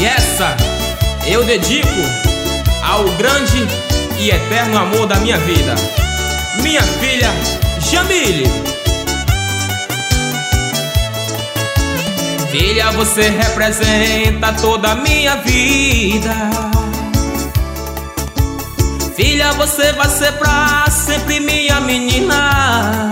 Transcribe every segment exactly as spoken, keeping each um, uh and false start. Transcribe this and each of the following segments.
E essa eu dedico ao grande e eterno amor da minha vida, minha filha Jamile. Filha, você representa toda a minha vida. Filha, você vai ser pra sempre minha menina.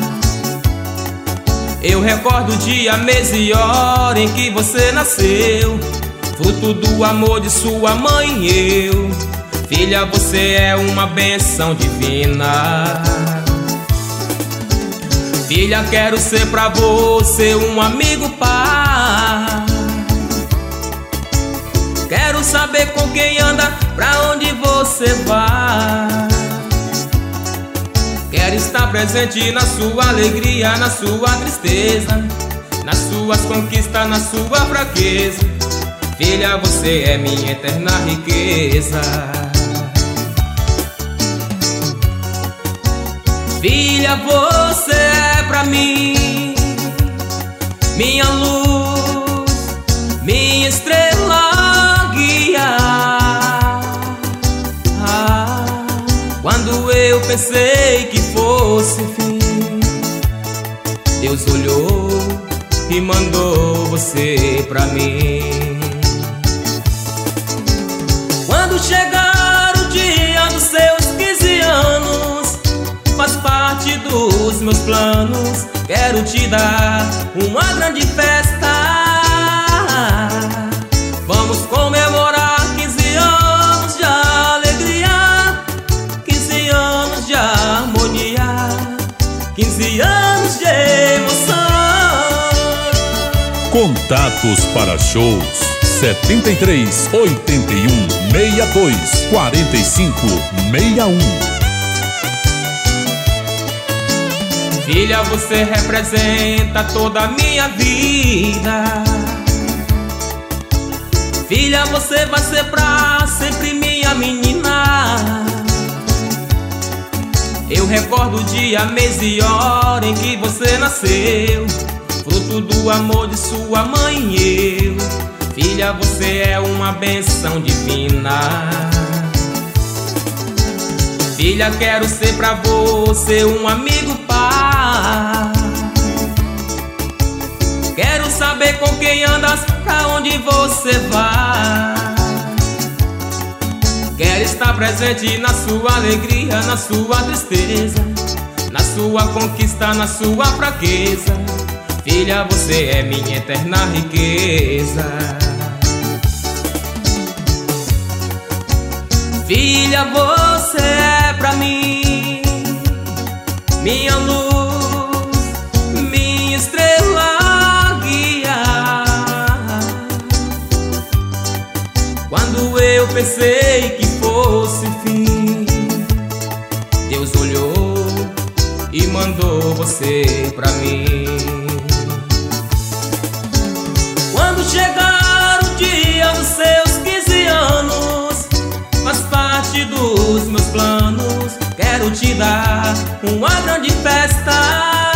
Eu recordo o dia, mês e hora em que você nasceu, fruto do amor de sua mãe e eu. Filha, você é uma bênção divina. Filha, quero ser pra você um amigo pai. Quero saber com quem anda, pra onde você vai. Quero estar presente na sua alegria, na sua tristeza, nas suas conquistas, na sua fraqueza. Filha, você é minha eterna riqueza. Filha, você é pra mim minha luz, minha estrela guia. Ah, quando eu pensei que fosse fim, Deus olhou e mandou você pra mim. Quando chegar o dia dos seus quinze anos, faz parte dos meus planos. Quero te dar uma grande festa. Vamos comemorar quinze anos de alegria, quinze anos de harmonia, quinze anos de emoção. Contatos para shows setenta e três, oitenta e um, sessenta e dois, quarenta e cinco, sessenta e um. Filha, você representa toda a minha vida. Filha, você vai ser pra sempre minha menina. Eu recordo o dia, mês e hora em que você nasceu, fruto do amor de sua mãe e eu. Filha, você é uma bênção divina. Filha, quero ser pra você um amigo pai. Quero saber com quem andas, pra onde você vai. Quero estar presente na sua alegria, na sua tristeza, na sua conquista, na sua fraqueza. Filha, você é minha eterna riqueza. Filha, você é pra mim minha luz, minha estrela guia. Quando eu pensei que fosse fim, Deus olhou e mandou você pra mim. Quando chegar o dia dos seus quinze anos, faz parte dos meus planos. Quero te dar uma grande festa.